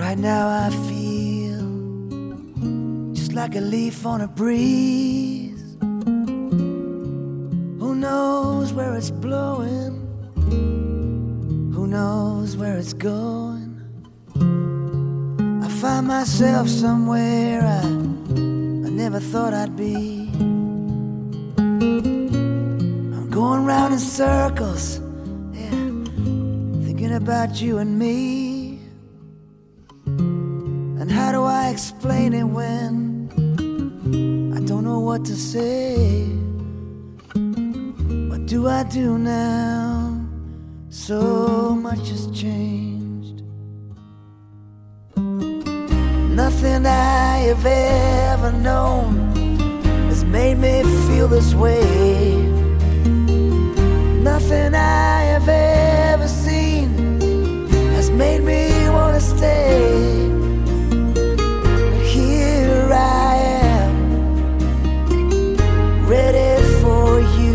Right now I feel just like a leaf on a breeze. Who knows where it's blowing? Who knows where it's going? I find myself somewhere I never thought I'd be. I'm going round in circles, yeah, thinking about you and me. And how do I explain it when I don't know what to say? What do I do now? So much has changed. Nothing I have ever known has made me feel this way. Nothing I have ever seen has made me want to stay. But here I am, ready for you.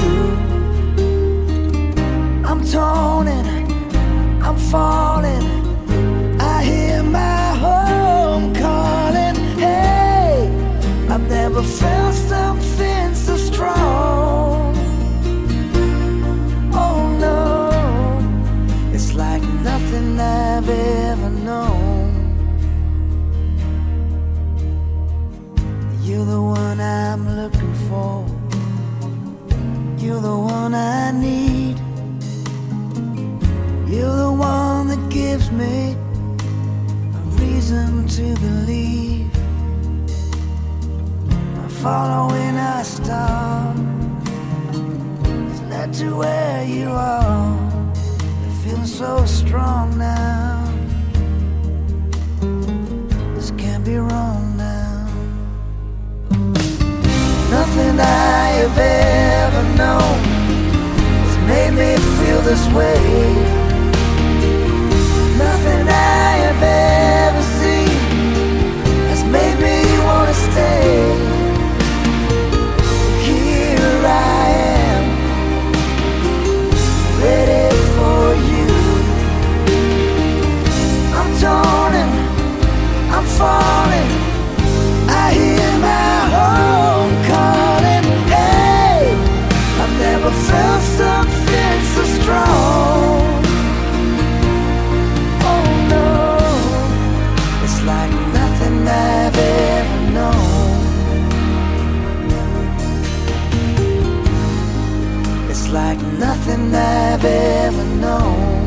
I'm torn and I'm falling. I hear my home calling. Hey, I've never felt something so strong. Oh no, it's like nothing I've ever known. You're the one I'm looking for. You're the one I need. You're the one that gives me a reason to believe. Following our star has led to where you are. It feels so strong now. This can't be wrong now. Nothing I have ever known has made me feel this way. Nothing I have ever seen has made me want to stay. Here I am, ready for you. I'm torn and I'm falling. I hear my home calling. Hey, I've never felt something so strong. Oh no, it's like nothing I've ever known. It's like nothing I've ever known.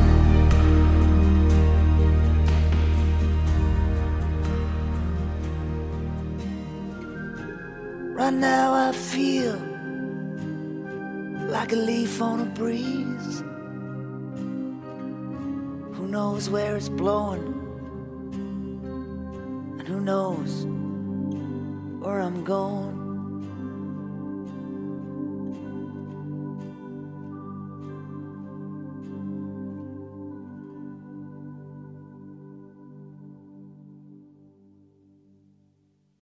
Right now I feel like a leaf on a breeze. Who knows where it's blowing? And who knows where I'm going?